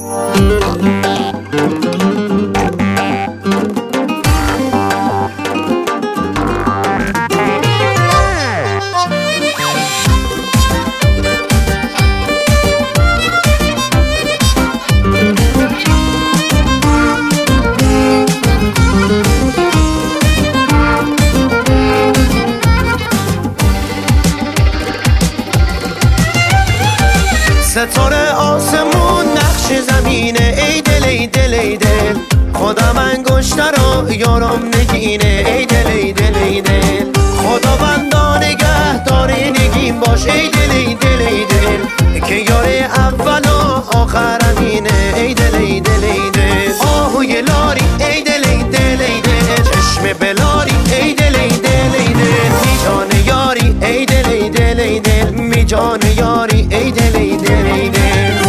ستاره آسمون نقش زمینه، ای دل ای دل ای دل، خدا من گشته رو یارم نگینه، ای دل ای دل ای دل، خدا بندا نگه داره نگین باش، ای دل ای دل ای دل، که یار اول و آخرمینه، ای دل ای دل ای دل، آهوی لاری ای دل ای دل ای دل، چشم بلاری ای دل ای دل ای دل، می جان یاری ای دل ای دل ای دل، می جان یاری ای دل ای دل ای دل.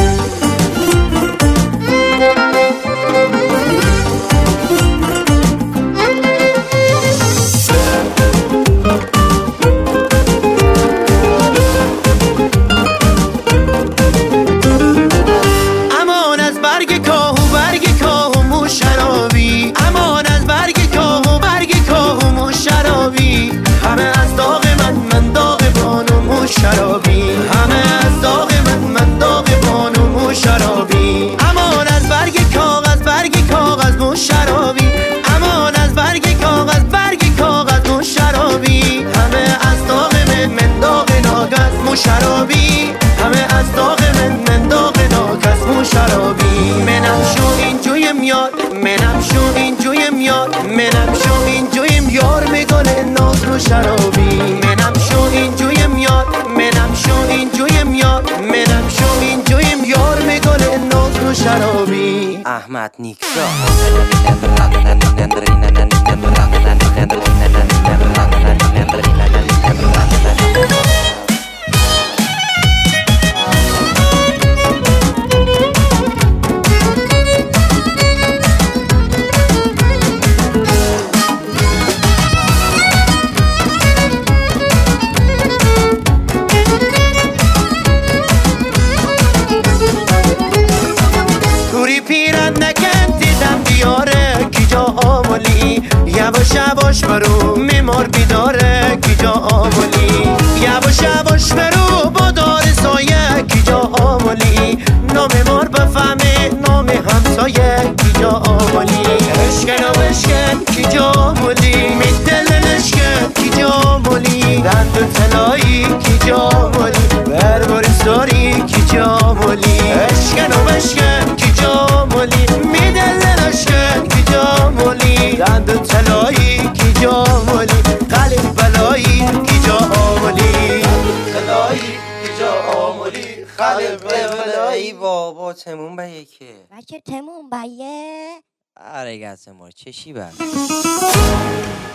امان از برگ کاه و برگ کاه و مو شرابی، امان از برگ کاه و برگ کاه و مو شرابی، همه از داغ من داغ بانو مو شرابی، همه از داغ من داغ بانو مو شرابی، امان از برگ کاغذ برگ کاغذ مو شرابی، امان از برگ کاغذ برگ کاغذ مو شرابی، همه از داغ من داغ ناگس مو شرابی، همه از داغ من داغ ناگس مو شرابی، منم شو اینجوی میاد، منم شو اینجوی میاد، منم شو اینجوی میار میگل ناز رو شرابی، منم شو اینجوی میاد، منم شو اینجوی میاد، منم شو اینجوی میار میگل ناز رو شرابی. احمد نیکسا پیرن نکن دیدم دیاره کی جا آمولی، یواش یواش برو میمار بیداره کی جا آمولی، یواش یواش برو با دار سایه کی جا آمولی، نام مار بفهمه نام همسایه کی جا آمولی، اشکن و بشکن کی جا آمولی، میدل نشکن کی جا آمولی، دند و تلایی کی جا آمولی، بربارستاری کی جا آمولی، اشکن و بشکن کی جا آمولی، میدل نشکن کی جا آمولی، دند و تلایی کی جا آمولی، قلب بلایی کی جا آمولی، تلایی کی جا آمولی، قلب بلایی. بابا تموم به یکه بچه تموم بایه آره گسه مار چشی بر